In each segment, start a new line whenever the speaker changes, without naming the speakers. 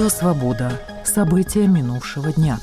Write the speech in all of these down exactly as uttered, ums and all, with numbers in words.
Радио «Свобода». События минувшего дня.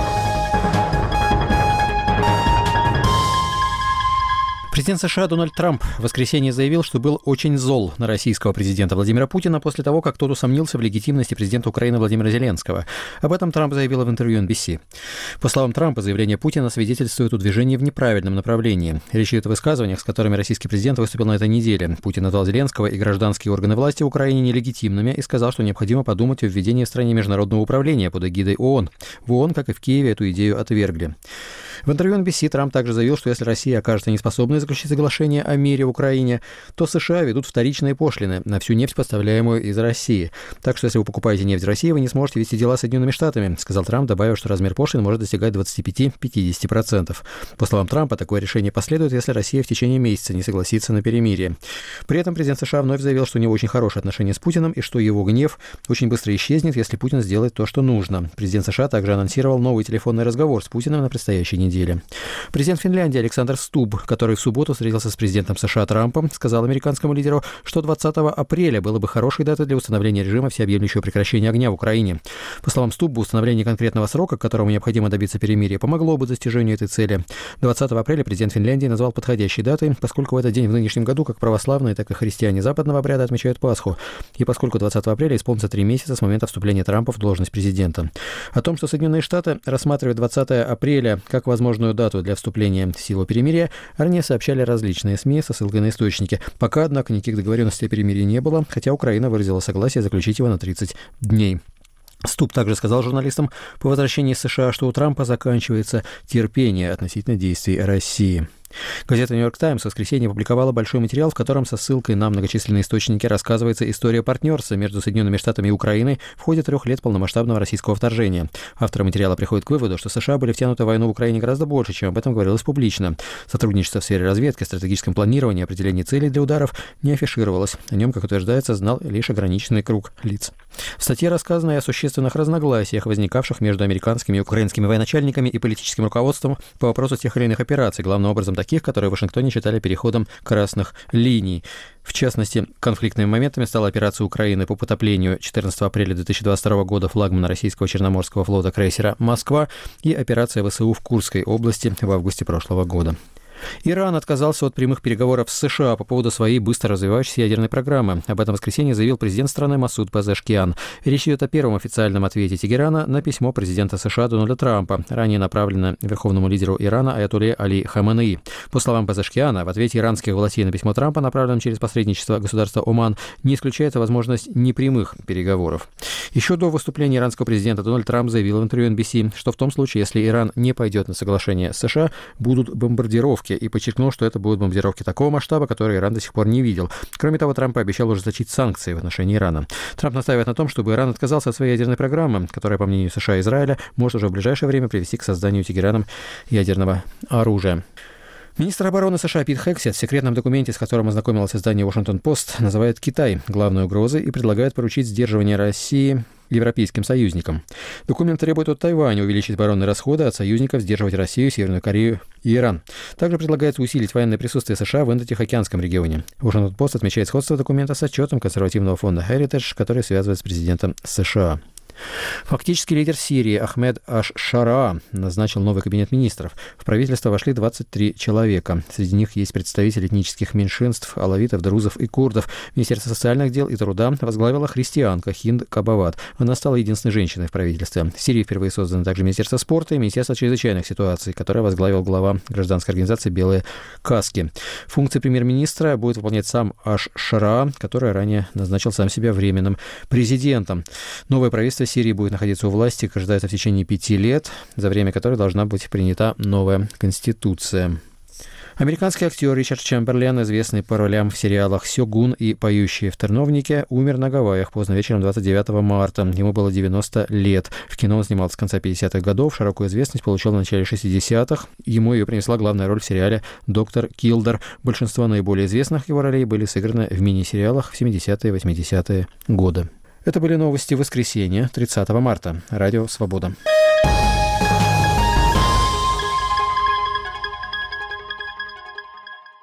Президент США Дональд Трамп в воскресенье заявил, что был очень зол на российского президента Владимира Путина после того, как тот усомнился в легитимности президента Украины Владимира Зеленского. Об этом Трамп заявил в интервью эн би си. По словам Трампа, заявление Путина свидетельствует о движении в неправильном направлении. Речь идет о высказываниях, с которыми российский президент выступил на этой неделе. Путин назвал Зеленского и гражданские органы власти в Украине нелегитимными и сказал, что необходимо подумать о введении в стране международного управления под эгидой ООН. В ООН, как и в Киеве, эту идею отвергли. В интервью эн би си Трамп также заявил, что если Россия окажется неспособной заключить соглашение о мире в Украине, то США ведут вторичные пошлины на всю нефть, поставляемую из России. Так что если вы покупаете нефть в России, вы не сможете вести дела с Соединенными Штатами, сказал Трамп, добавив, что размер пошлин может достигать двадцать пять - пятьдесят процентов. По словам Трампа, такое решение последует, если Россия в течение месяца не согласится на перемирие. При этом президент США вновь заявил, что у него очень хорошие отношения с Путиным и что его гнев очень быстро исчезнет, если Путин сделает то, что нужно. Президент США также анонсировал новый телефонный разговор с Путиным на предстоящей неделе. неделе. Президент Финляндии Александр Стуб, который в субботу встретился с президентом США Трампом, сказал американскому лидеру, что двадцатого апреля было бы хорошей датой для установления режима всеобъемлющего прекращения огня в Украине. По словам Стуба, установление конкретного срока, к которому необходимо добиться перемирия, помогло бы достижению этой цели. двадцатого апреля президент Финляндии назвал подходящей датой, поскольку в этот день в нынешнем году как православные, так и христиане западного обряда отмечают Пасху, и поскольку двадцатого апреля исполнится три месяца с момента вступления Трампа в должность президента. О том, что Соединенные Штаты рассматривают двадцатого апреля как возможную дату для вступления в силу перемирия, ранее сообщали различные СМИ со ссылкой на источники. Пока, однако, никаких договоренностей о перемирии не было, хотя Украина выразила согласие заключить его на тридцать дней. Стуб также сказал журналистам по возвращении из США, что у Трампа заканчивается терпение относительно действий России. Газета «Нью-Йорк Таймс» в воскресенье опубликовала большой материал, в котором со ссылкой на многочисленные источники рассказывается история партнерства между Соединенными Штатами и Украиной в ходе трех лет полномасштабного российского вторжения. Авторы материала приходят к выводу, что США были втянуты в войну в Украине гораздо больше, чем об этом говорилось публично. Сотрудничество в сфере разведки, стратегическом планировании и определении целей для ударов не афишировалось. О нем, как утверждается, знал лишь ограниченный круг лиц. В статье рассказано и о существенных разногласиях, возникавших между американскими и украинскими военачальниками и политическим руководством по вопросу тех или иных операций, главным образом таких, которые в Вашингтоне считали переходом красных линий. В частности, конфликтными моментами стала операция Украины по потоплению четырнадцатого апреля две тысячи двадцать второго года флагмана российского Черноморского флота крейсера «Москва» и операция ВСУ в Курской области в августе прошлого года. Иран отказался от прямых переговоров с США по поводу своей быстро развивающейся ядерной программы. Об этом в воскресенье заявил президент страны Масуд Пезешкиан. Речь идет о первом официальном ответе Тегерана на письмо президента США Дональда Трампа, ранее направленное верховному лидеру Ирана Аятолле Али Хаменеи. По словам Пезешкиана, в ответе иранских властей на письмо Трампа, направленном через посредничество государства Оман, не исключается возможность непрямых переговоров. Еще до выступления иранского президента Дональд Трамп заявил в интервью эн би си, что в том случае, если Иран не пойдет на соглашение с США, будут бомбардировки, и подчеркнул, что это будут бомбардировки такого масштаба, который Иран до сих пор не видел. Кроме того, Трамп обещал ужесточить санкции в отношении Ирана. Трамп настаивает на том, чтобы Иран отказался от своей ядерной программы, которая, по мнению США и Израиля, может уже в ближайшее время привести к созданию Тегераном ядерного оружия. Министр обороны США Пит Хексет в секретном документе, с которым ознакомилось издание «Вашингтон-Пост», называет Китай главной угрозой и предлагает поручить сдерживание России европейским союзникам. Документ требует от Тайваня увеличить оборонные расходы, от союзников сдерживать Россию, Северную Корею и Иран. Также предлагается усилить военное присутствие США в Индо-Тихоокеанском регионе. «Вашингтон-Пост» отмечает сходство документа с отчетом консервативного фонда Heritage, который связывает с президентом США. Фактически лидер Сирии Ахмед аш-Шараа назначил новый кабинет министров. В правительство вошли двадцать три человека. Среди них есть представители этнических меньшинств, алавитов, друзов и курдов. Министерство социальных дел и труда возглавила христианка Хинд Кабават. Она стала единственной женщиной в правительстве. В Сирии впервые создано также Министерство спорта и Министерство чрезвычайных ситуаций, которое возглавил глава гражданской организации «Белые каски». Функции премьер-министра будет выполнять сам аш-Шараа, который ранее назначил сам себя временным президентом. Новое правительство Сирии будет находиться у власти, как ожидается, в течение пяти лет, за время которой должна быть принята новая конституция. Американский актер Ричард Чемберлен, известный по ролям в сериалах «Сёгун» и «Поющие в терновнике», умер на Гавайях поздно вечером двадцать девятого марта. Ему было девяносто лет. В кино он снимался с конца пятидесятых годов, широкую известность получил в начале шестидесятых. Ему ее принесла главная роль в сериале «Доктор Килдер». Большинство наиболее известных его ролей были сыграны в мини-сериалах в семидесятые и восьмидесятые годы. Это были новости воскресенья, тридцатого марта. Радио «Свобода».